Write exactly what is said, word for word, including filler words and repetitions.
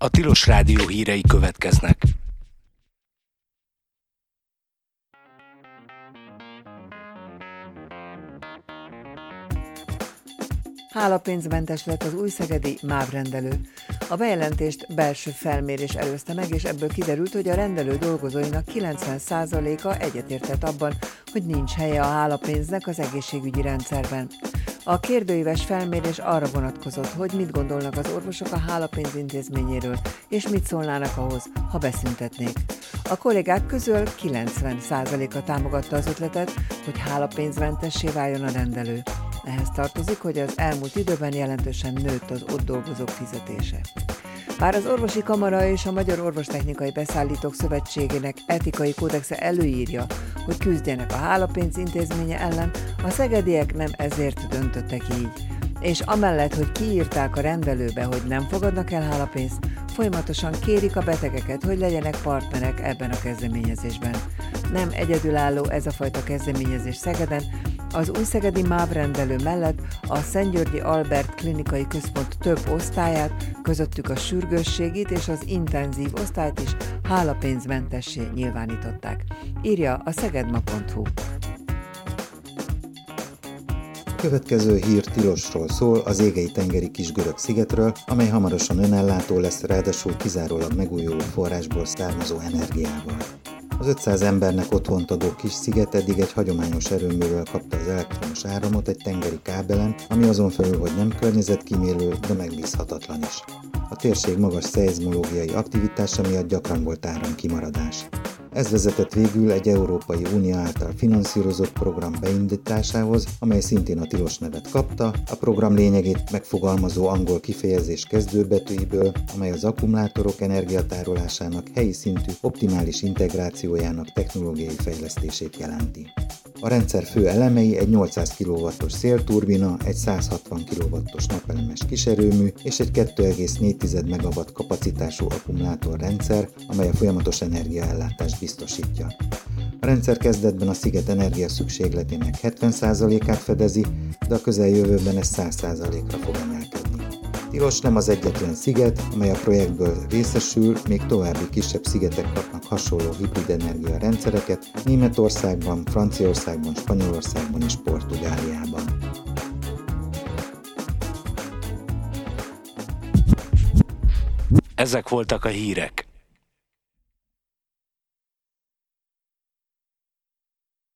A Tilos Rádió hírei következnek. Hálapénzmentes lett az újszegedi MÁV rendelő. A bejelentést belső felmérés előzte meg, és ebből kiderült, hogy a rendelő dolgozóinak kilencven százaléka egyetértett abban, hogy nincs helye a hálapénznek az egészségügyi rendszerben. A kérdőíves felmérés arra vonatkozott, hogy mit gondolnak az orvosok a hálapénz intézményéről, és mit szólnának ahhoz, ha beszüntetnék. A kollégák közül kilencven százaléka támogatta az ötletet, hogy hálapénzmentessé váljon a rendelő. Ehhez tartozik, hogy az elmúlt időben jelentősen nőtt az ott dolgozók fizetése. Bár az Orvosi Kamara és a Magyar Orvostechnikai Beszállítók Szövetségének etikai kódexe előírja, hogy küzdjenek a hálapénz intézménye ellen, a szegediek nem ezért döntöttek így. És amellett, hogy kiírták a rendelőbe, hogy nem fogadnak el hálapénzt, folyamatosan kérik a betegeket, hogy legyenek partnerek ebben a kezdeményezésben. Nem egyedülálló ez a fajta kezdeményezés Szegeden, az újszegedi MÁV rendelő mellett a Szentgyörgyi Albert Klinikai Központ több osztályát, közöttük a sürgősségit és az intenzív osztályt is hálapénzmentessé nyilvánították, írja a szegedma pont hu. A következő hír Tilosról szól, az Égei-tengeri Kis-görög szigetről, amely hamarosan önellátó lesz, ráadásul kizárólag megújuló forrásból származó energiával. Az ötszáz embernek otthont adó kis sziget eddig egy hagyományos erőműről kapta az elektromos áramot egy tengeri kábelen, ami azon felül, hogy nem környezetkímélő, de megbízhatatlan is. A térség magas szeizmológiai aktivitása miatt gyakran volt áramkimaradás. Ez vezetett végül egy Európai Unió által finanszírozott program beindításához, amely szintén a tilos nevet kapta, a program lényegét megfogalmazó angol kifejezés kezdőbetűiből, amely az akkumulátorok energiatárolásának helyi szintű optimális integrációjának technológiai fejlesztését jelenti. A rendszer fő elemei egy nyolcszáz kilowattos szélturbina, egy száz hatvan kilowattos napelemes kiserőmű és egy két egész négy megawatt kapacitású akkumulátorrendszer, amely a folyamatos energiaellátást biztosítja. A rendszer kezdetben a sziget energia szükségletének hetven százalékát fedezi, de a közeljövőben ez száz százalékra fog emelkedni. Tilos nem az egyetlen sziget, amely a projektből részesül, még további kisebb szigetek kapnak hasonló hibrid energia rendszereket Németországban, Franciaországban, Spanyolországban és Portugáliában. Ezek voltak a hírek.